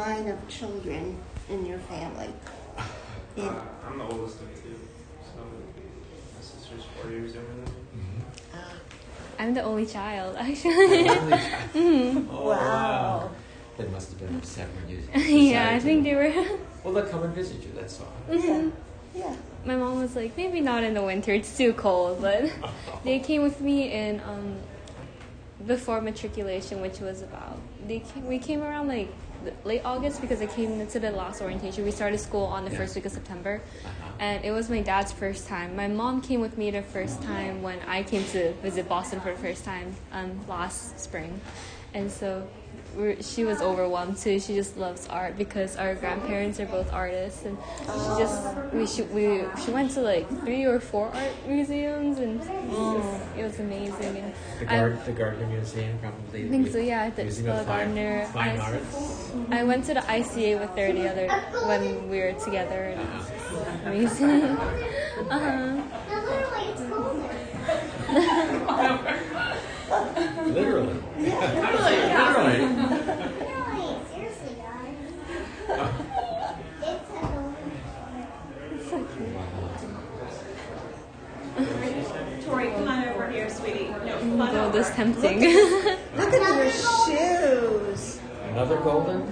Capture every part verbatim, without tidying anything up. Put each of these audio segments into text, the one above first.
line of children in your family? In, Uh, I'm the oldest of two, so my sister's four years younger than me. uh, I'm the only child, actually. Mm-hmm. Oh, wow. That must have been upset when you Yeah, I decided think to- they were. Well, they'll come and visit you, that's all. yeah, yeah. My mom was like, maybe not in the winter, it's too cold, but they came with me in um, before matriculation, which was about, they came, we came around like late August because I came into the last orientation. We started school on the Yeah. first week of September, Uh-huh. and it was my dad's first time. My mom came with me the first time when I came to visit Boston for the first time um, last spring, and so we're, she was overwhelmed too. She just loves art because our grandparents are both artists, and she just we she, we she went to like three or four art museums, and it was, it was amazing. And The, I- Gard- the Gardner Museum, probably. I think so, yeah. The Museum of Stella Fine, Gardner. Fine I, Arts. I went to the I C A with her the other when we were together, and it was amazing. uh-huh. Literally. Literally. Literally. Seriously, guys. It's so cute. Tori, come on over here, sweetie. No, come on Oh, over. this tempting. Look at your shoes. Another golden?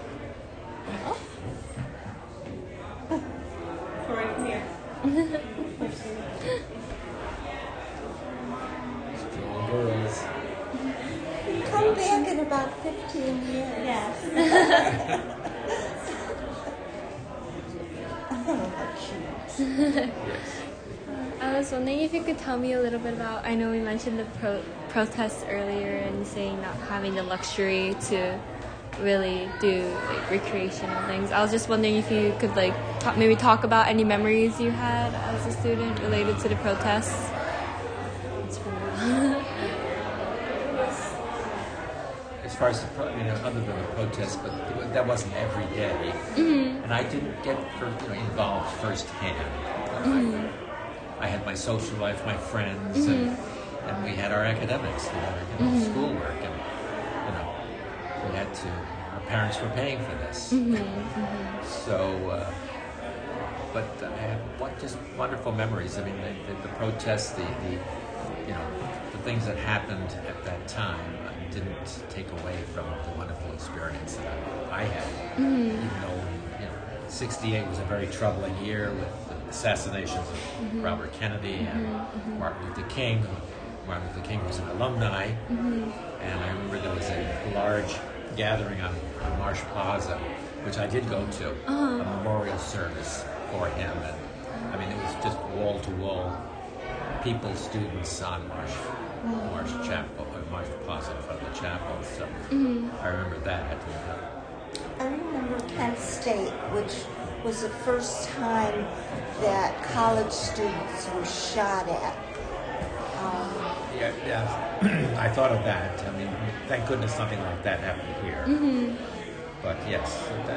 Tori, come here. Strong girls. Come back in about fifteen years. Yes. Oh, how cute. I was wondering if you could tell me a little bit about, I know we mentioned the pro- protests earlier and saying not having the luxury to really do like recreational things. I was just wondering if you could like talk, maybe talk about any memories you had as a student related to the protests. It's been a while. As far as the pro- you know, other than the protests, but it wa- that wasn't every day. Mm-hmm. And I didn't get for, you know, involved firsthand. Mm-hmm. I, I had my social life, my friends, and, and we had our academics, you know, you know Mm-hmm. schoolwork, and you know, we had to. Our parents were paying for this, Mm-hmm. so. Uh, but I have what just wonderful memories. I mean, the, the, the protests, the, the you know, the things that happened at that time uh, didn't take away from the wonderful experience that I, I had. Mm-hmm. Even though, you know, sixty-eight was a very troubling year with the assassinations of Mm-hmm. Robert Kennedy and Martin Luther King. Martin Luther King was an alumni, Mm-hmm. and I remember there was a large gathering on, on Marsh Plaza, which I did go to, Uh-huh. a memorial service for him. And I mean, it was just wall to wall people, students on Marsh, Marsh Chapel, or Marsh Plaza in front of the chapel. So I remember that. I remember Kent State, which was the first time that college students were shot at. Um, Yeah, yeah. I thought of that. I mean, thank goodness something like that happened here. But yes, so that,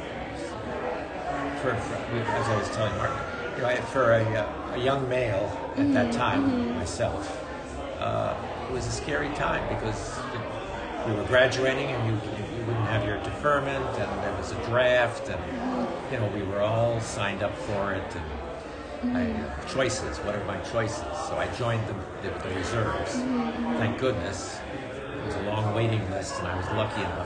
for, for, as I was telling Mark, you know, for a, uh, a young male at that time, myself, uh, it was a scary time because you know, we were graduating and you, you wouldn't have your deferment, and there was a draft, and you know, we were all signed up for it, and I, choices. What are my choices? So I joined the, the, the reserves. Thank goodness. It was a long waiting list, and I was lucky enough.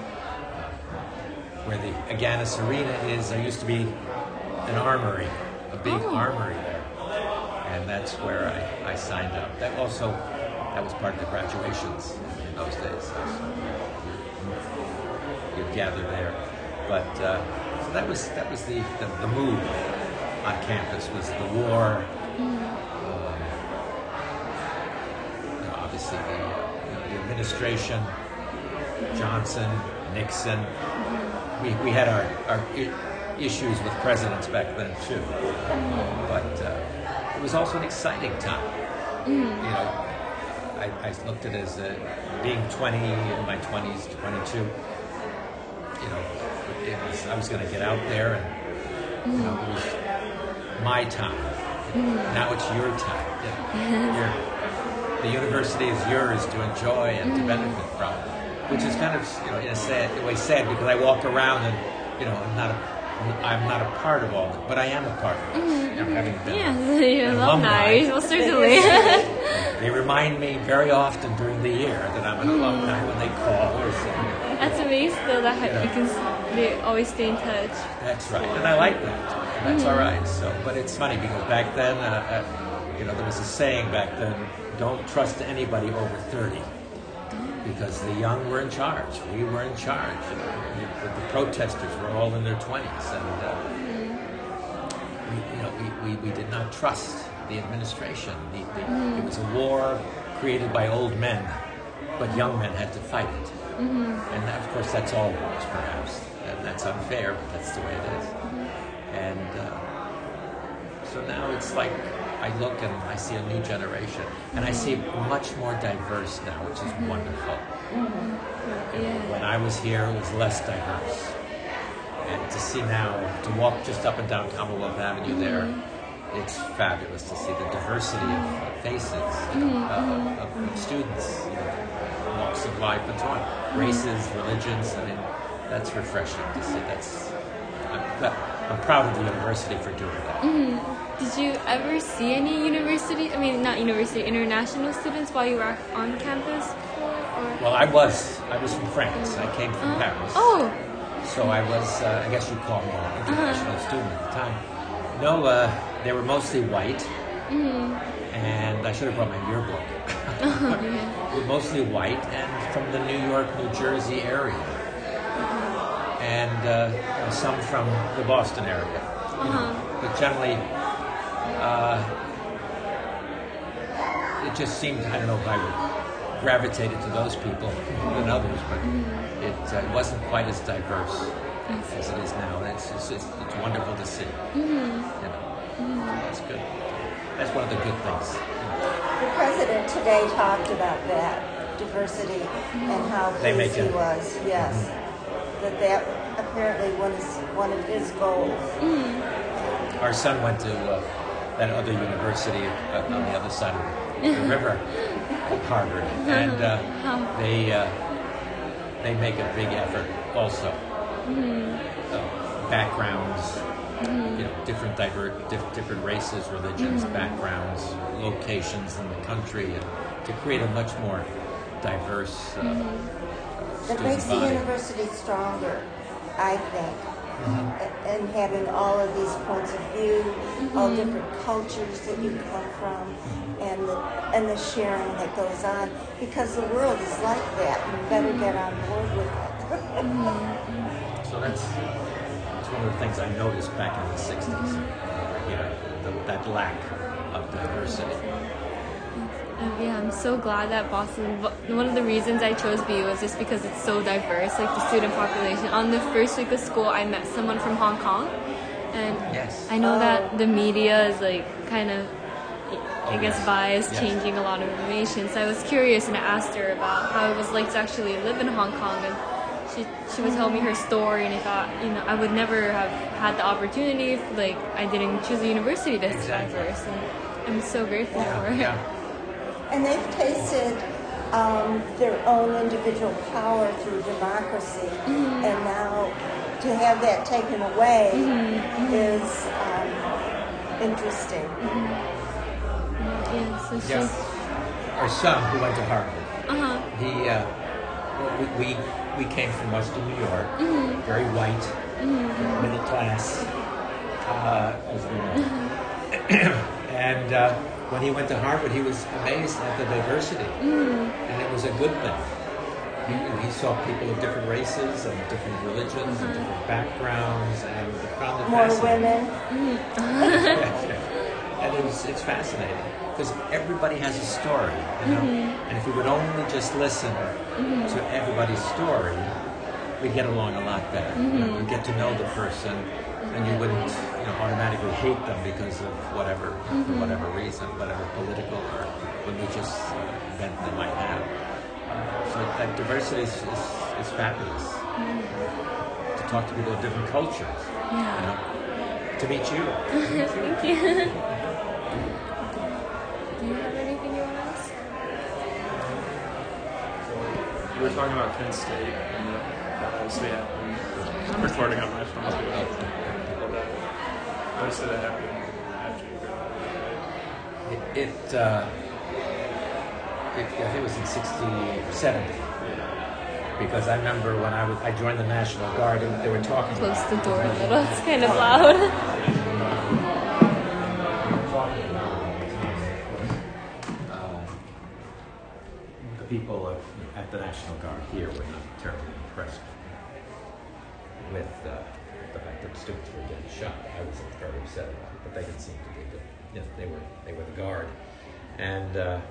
Where the Agganis Arena is, there used to be an armory, a big Oh. armory there, and that's where I, I signed up. That also, that was part of the graduations in those days. So you, you'd gather there, but uh, so that was that was the the, the mood on campus was the war. Um, you know, obviously, the, you know, the administration, Johnson, Nixon. We, we had our, our I- issues with presidents back then too, but uh, it was also an exciting time. You know, I, I looked at it as uh, being twenty in my twenties, twenty-two. You know, it was I was going to get out there, and you know, it was my time. Now it's your time. You know, Your- the university is yours to enjoy and to benefit from. which is kind of, you know, in a sad in a way sad because I walk around and, you know, I'm not a, I'm not a part of all of it, but I am a part of it. You know, having been Yeah, an you're alumni. Well, certainly. They remind me very often during the year that I'm an alumni when they call or something. That's amazing, though, that Yeah. you can s- they always stay in touch. That's right, and I like that. And that's all right. So, but it's funny because back then, uh, uh, you know, there was a saying back then: "Don't trust anybody over thirty," because the young were in charge. We were in charge. You know, the, the protesters were all in their twenties, and uh, we, you know, we, we, we did not trust the administration. The, the, It was a war created by old men, but young men had to fight it. And that, of course, that's all wars, perhaps. And that's unfair, but that's the way it is. And uh, so now it's like I look and I see a new generation. And I see much more diverse now, which is wonderful. You know, when I was here, it was less diverse. And to see now, to walk just up and down Commonwealth Avenue there, it's fabulous to see the diversity of faces, you know, uh, of, of students, you know, walks of life and so on, races, religions. I mean, that's refreshing to see. That's I'm, that, I'm proud of the university for doing that. Did you ever see any university, I mean, not university, international students while you were on campus before? Or? Well, I was I was from France. I came from Paris. Oh, So I was, uh, I guess you'd call me an international student at the time. No, uh, they were mostly white, and I should have brought my yearbook. They were mostly white and from the New York, New Jersey area, and uh, some from the Boston area. You know, but generally, uh, it just seemed, I don't know if I would gravitated to those people than others, but it uh, wasn't quite as diverse as it is now. And it's, it's, it's, it's wonderful to see. You know, that's good. That's one of the good things. The president today talked about that diversity and how They make pleased he it. was. Yes, that that apparently was one of his goals. Our son went to uh, that other university uh, on the other side of the river, Harvard, and uh, they uh, they make a big effort also. Uh, backgrounds, you know, different diver- dif- different races, religions, backgrounds, locations in the country, and to create a much more diverse uh, It student makes the body. university stronger, I think. A- And having all of these points of view, all different cultures that you come from, and the, and the sharing that goes on, because the world is like that. You better get on board with it. So that's, that's one of the things I noticed back in the sixties. You know, the, that lack of diversity. Um, yeah, I'm so glad that Boston, one of the reasons I chose B U was just because it's so diverse, like the student population. On the first week of school, I met someone from Hong Kong, and Yes. I know Oh. that the media is like kind of, I Oh, guess, yes. biased, Yes. changing a lot of information. So I was curious and I asked her about how it was like to actually live in Hong Kong, and she she would tell me her story, and I thought, you know, I would never have had the opportunity if, like, I didn't choose a university that's Exactly. diverse, and I'm so grateful for it. Yeah. And they've tasted um, their own individual power through democracy, and now to have that taken away is um, interesting. Yeah, so she, Yeah. Our son, who went to Harvard, uh-huh. he, uh, well, we, we we came from Western New York, very white, middle class, uh, as we know. And uh, when he went to Harvard, he was amazed at the diversity, and it was a good thing. He, he saw people of different races and different religions and different backgrounds, and found it More fascinating. women. And it was, it's fascinating because everybody has a story, you know. And if we would only just listen to everybody's story, we'd get along a lot better. You know, we'd get to know the person, and you wouldn't, you know, automatically hate them because of whatever, for whatever reason, whatever political or religious uh, bent they might have. So that diversity is, is, is fabulous. To talk to people of different cultures, you know. To meet you. Thank you. Do you have anything you want to ask? we were talking about Kent State and the, uh, so yeah, and I'm recording on my phone too. Well, that, most of that happened after you graduated, right? It, it, uh, it, I think it was in sixty, seventy. Because I remember when I was, I joined the National Guard, and they were talking. Close the door a little. It's kind of loud. Uh, the people of, at the National Guard here were not terribly impressed with uh, the fact that students were getting shot. I was very upset about it, but they didn't seem to be. But, you know, they were they were the Guard, and uh,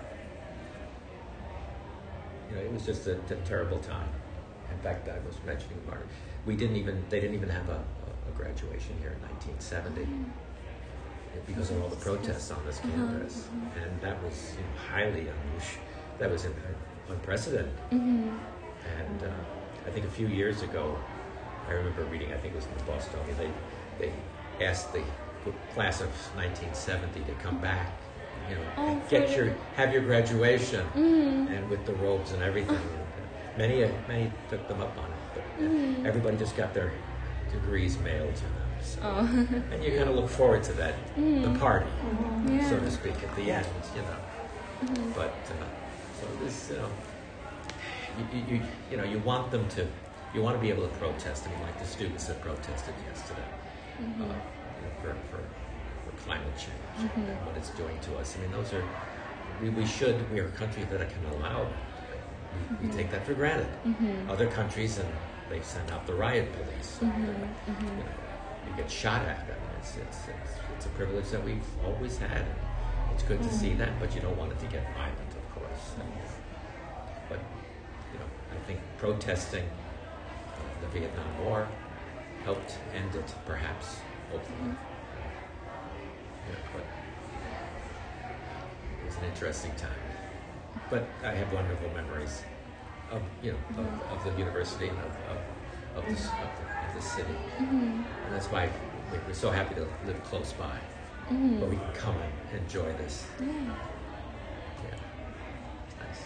you know, it was just a, a terrible time. In fact, I was mentioning Martin. We didn't even they didn't even have a, a graduation here in nineteen seventy because of all the protests on this campus, uh-huh. and that was, you know, highly unusual. That was unprecedented. Mm-hmm. And uh, I think a few years ago, I remember reading. I think it was in the Bostonian. They they asked the class of nineteen seventy to come back. You know, oh, get your have your graduation, mm-hmm. and with the robes and everything. Many, uh, many took them up on it, but mm. everybody just got their degrees mailed to them. So. Oh. And you kind of look forward to that, mm. the party, mm-hmm. yeah. so to speak, at the end, you know. Mm-hmm. But uh, so this, you know, you, you, you know, you want them to, you want to be able to protest. I mean, like the students that protested yesterday, mm-hmm. uh, you know, for, for for climate change mm-hmm. and what it's doing to us. I mean, those are we, we should. We are a country that can allow. We, mm-hmm. we take that for granted. Mm-hmm. Other countries, and they send out the riot police. So mm-hmm. Mm-hmm. You know, you get shot at. I mean, it's, it's, it's, it's a privilege that we've always had. It's good mm-hmm. to see that, but you don't want it to get violent, of course. And, but, you know, I think protesting uh, the Vietnam War helped end it, perhaps, hopefully. Mm-hmm. Yeah, but it was an interesting time. But I have wonderful memories of, you know, of, of the university and of, of, of, this, of, the, of the city. Mm-hmm. And that's why we're so happy to live close by, mm-hmm. where we can come and enjoy this. Yeah. Yeah. Nice.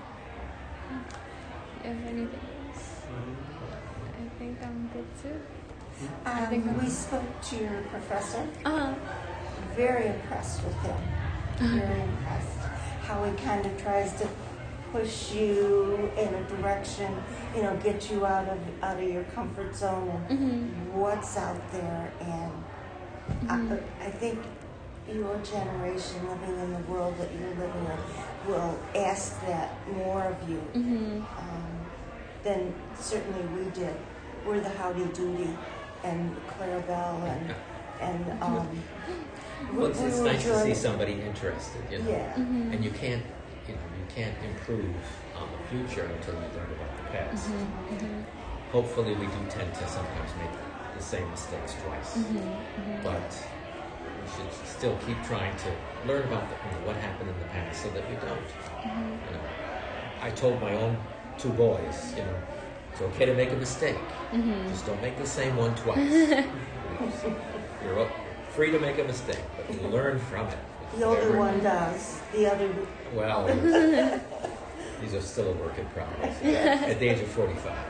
You have anything else? I think I'm good too. Um, I think I'm we spoke to your professor. Uh-huh. Very impressed with him. Very impressed. How he kind of tries to push you in a direction, you know, get you out of out of your comfort zone and mm-hmm. what's out there. And mm-hmm. I, I think your generation, living in the world that you're living in, will ask that more of you mm-hmm. um, than certainly we did. We're the Howdy Doody and Clarabelle and and. Um, Well, it's, it's nice to see somebody interested, you know, yeah. mm-hmm. and you can't, you know, you can't improve on the future until you learn about the past. Mm-hmm. Mm-hmm. Hopefully, we do tend to sometimes make the same mistakes twice, mm-hmm. Mm-hmm. but we should still keep trying to learn about the, you know, what happened in the past so that we don't. Mm-hmm. You know, I told my own two boys, you know, it's okay to make a mistake, mm-hmm. just don't make the same one twice. You're free to make a mistake, but you learn from it. The older one does. The other. Well, these are still a work in progress. At the age of forty-five.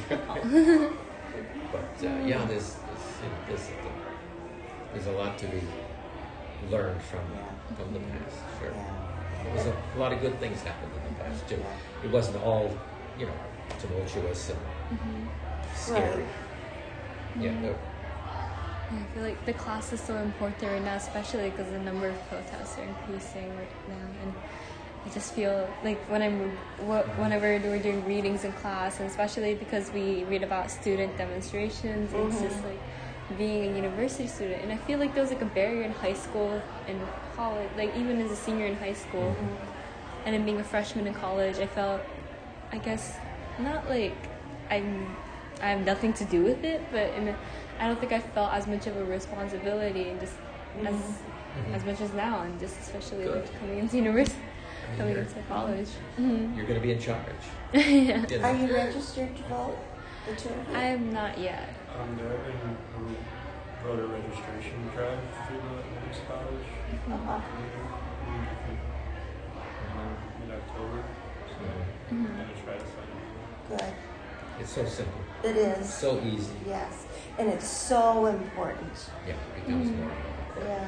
But uh, yeah, there's there's, you know, there's there's a lot to be learned from from the past. Sure, there's a, a lot of good things happened in the past too. It wasn't all, you know, tumultuous and mm-hmm. scary. Right. Yeah. No, I feel like the class is so important right now, especially because the number of protests are increasing right now, and I just feel like when I'm, whenever we're doing readings in class, and especially because we read about student demonstrations, mm-hmm. it's just like being a university student, and I feel like there was like a barrier in high school and college, like even as a senior in high school, mm-hmm. and then being a freshman in college, I felt, I guess, not like I'm, I have nothing to do with it, but in a, I don't think I felt as much of a responsibility, and just mm-hmm. as mm-hmm. as much as now, and just especially Good. like coming into university, I mean, coming into college. Mm-hmm. You're going to be in charge. Yeah. You know. Are you registered to vote? The two of you? I am not yet. Um, they're having a voter registration drive through the Women's College. Uh-huh. Mid October. So Mm-hmm. I'm gonna try to sign up. Good. It's so simple, It is. so easy. Yes. And it's so important. Yeah, it becomes more important. Yeah.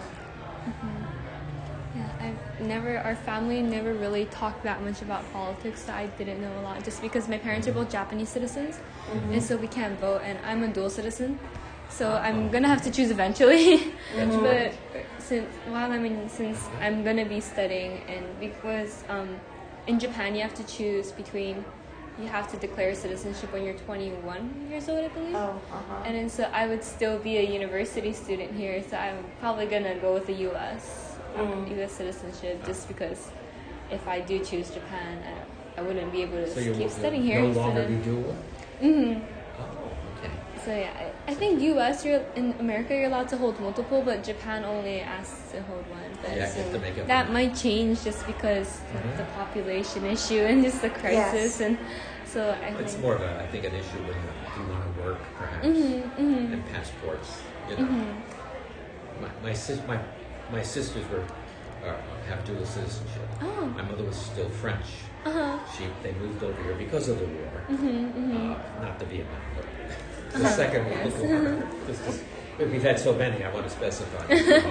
Yeah, I've never, our family never really talked that much about politics, so I didn't know a lot just because my parents are both Japanese citizens, Mm-hmm. and so we can't vote, and I'm a dual citizen, so I'm gonna have to choose eventually. That's But right. since while I'm in, since I'm gonna be studying, and because um, in Japan you have to choose between, you have to declare citizenship when you're twenty-one years old, I believe. Oh, uh-huh. And then so I would still be a university student here, so I'm probably gonna go with the U S Mm. U S citizenship just because if I do choose Japan, I, I wouldn't be able to So you keep will studying here. no so longer then- be dual? Mhm. Oh, okay. So yeah, I, I think U S you're in America you're allowed to hold multiple, but Japan only asks to hold one. But Yeah, so you have to make up that for might change just because Mhm. of the population issue and just the crisis, Yes. and so I It's think. more of a, I think, an issue when you, if you want to work, perhaps, Mhm, mhm, and passports. You know, mhm. my my, sis, my my sisters were uh, have dual citizenship. Oh. My mother was still French. Uh huh. She they moved over here because of the war, Mhm, mhm. uh, not the Vietnam War, the Second World War. Just, just, but we've had so many, I want to specify.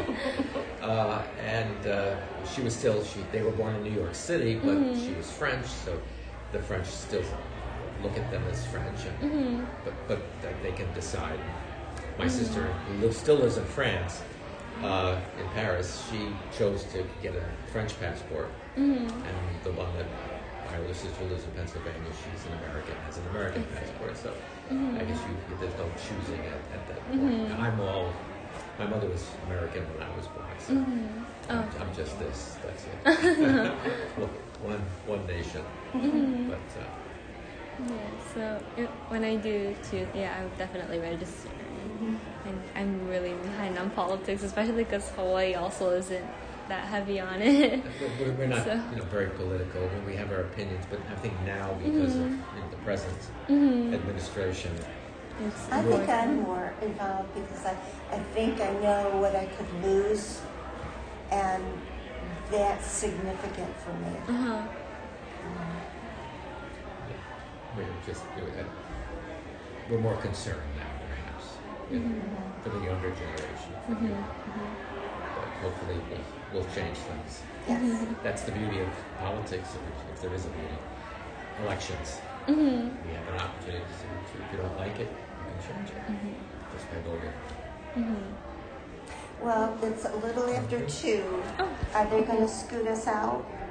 uh, and uh, she was still she. They were born in New York City, but she was French, so the French still look at them as French, and, Mhm. but but that they can decide. My sister, who lives, still lives in France, uh, in Paris, she chose to get a French passport, Mhm. and the one that my other sister lives in Pennsylvania, she's an American, has an American passport. So I guess you, there's no choosing at, at that point. Mhm. I'm all. My mother was American when I was born, so Mhm. I'm, Oh. I'm just this. That's it. Well, one one nation, Mhm. but. Uh, Yeah, so it, when I do choose, yeah, I would definitely register. And I'm really behind on politics, especially because Hawaii also isn't that heavy on it. We're, we're not, So- you know, very political. We have our opinions, but I think now because of Mm-hmm. you know, the present Mhm. administration, It's I think more- I'm more involved because I, I think I know what I could lose, and that's significant for me. Uh-huh. we're just we're, we're more concerned now, perhaps, you know, Mm-hmm. for the younger generation. For the, but hopefully, we'll, we'll change things. Yes. That's the beauty of politics, if, if there is a beauty. Elections. Mhm. We have an opportunity to, to, if you don't like it, you can change it just by voting. Mhm. Well, it's a little after two. Oh. Are they going to scoot us out?